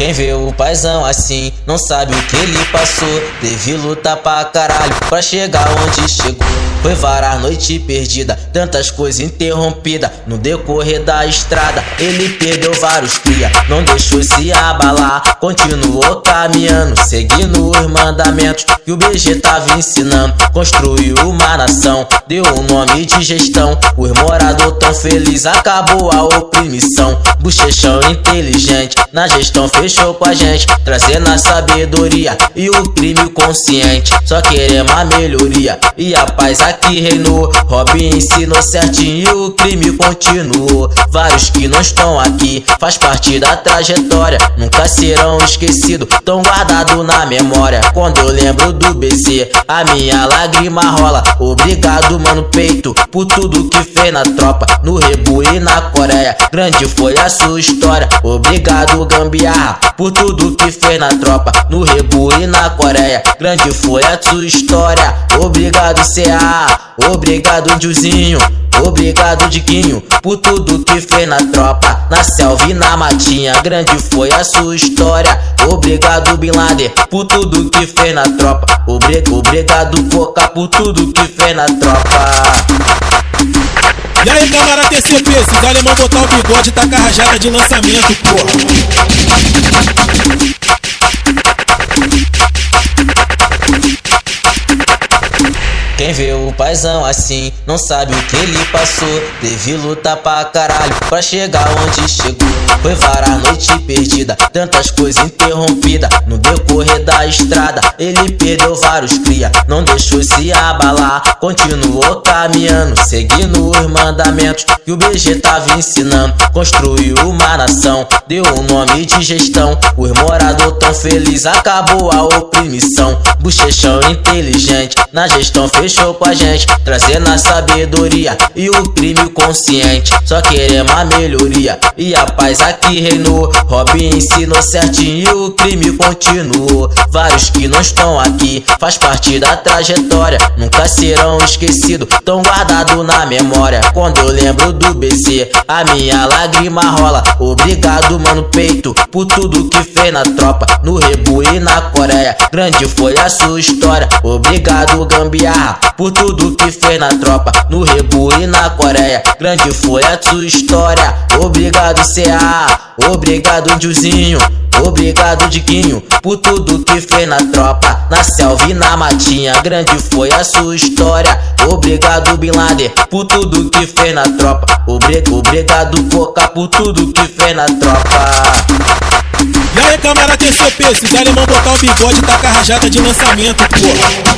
Quem vê o paizão assim não sabe o que ele passou. Teve luta pra caralho pra chegar onde chegou. Foi várias noites perdidas, tantas coisas interrompidas. No decorrer da estrada ele perdeu vários cria, não deixou se abalar, continuou caminhando, seguindo os mandamentos que o BG tava ensinando. Construiu uma nação, deu o nome de gestão. Os moradores tão felizes, acabou a oprimição. Bochechão inteligente, na gestão fechou com a gente, trazendo a sabedoria e o crime consciente. Só queremos a melhoria e a paz aqui reinou. Robin ensinou certinho e o crime continuou. Vários que não estão aqui, faz parte da trajetória, nunca serão esquecidos, tão guardados na memória. Quando eu lembro do BC, a minha lágrima rola. Obrigado, mano Peito, por tudo que fez na tropa, no Rebu e na Coreia. Grande foi a sua história. Obrigado, Gambiarra, por tudo que fez na tropa, no Rebu e na Coreia. Grande foi a sua história. Obrigado, CA, obrigado, Indiozinho, obrigado, Diquinho, por tudo que fez na tropa, na selva e na matinha. Grande foi a sua história. Obrigado, Bin Laden, por tudo que fez na tropa. Obrigado, Coca, por tudo que fez na tropa. E aí, camarada TCP, esses alemão botar o bigode e tacar rajada de lançamento, porra. Quem vê o paizão assim não sabe o que ele passou. Teve luta pra caralho pra chegar onde chegou. Foi várias noites perdidas, tantas coisas interrompidas. No decorrer da estrada ele perdeu vários cria, não deixou se abalar, continuou caminhando, seguindo os mandamentos que o BG tava ensinando. Construiu uma nação, deu o nome de gestão. Os moradores tão felizes, acabou a oprimição. Bochechão inteligente, na gestão fechou com a gente, trazendo a sabedoria e o crime consciente. Só queremos a melhoria e a paz aqui reinou. Robin ensinou certinho e o crime continuou. Vários que não estão aqui, faz parte da trajetória, nunca serão esquecidos, tão guardados na memória. Quando eu lembro do BC, a minha lágrima rola. Obrigado, mano Peito, por tudo que fez na tropa, no Rebu e na Coreia. Grande foi a sua história. Obrigado, Gambiarra, por tudo que fez na tropa, no Rebu e na Coreia. Grande foi a sua história. Obrigado, CA, obrigado, Indiozinho, obrigado, Diquinho, por tudo que fez na tropa, na selva e na matinha. Grande foi a sua história. Obrigado, Bin Laden, por tudo que fez na tropa. Obrigado, Coca, por tudo que fez na tropa. E aí, camarada TCP, esses alemão botar o bigode e tacar rajada de lançamento, porra.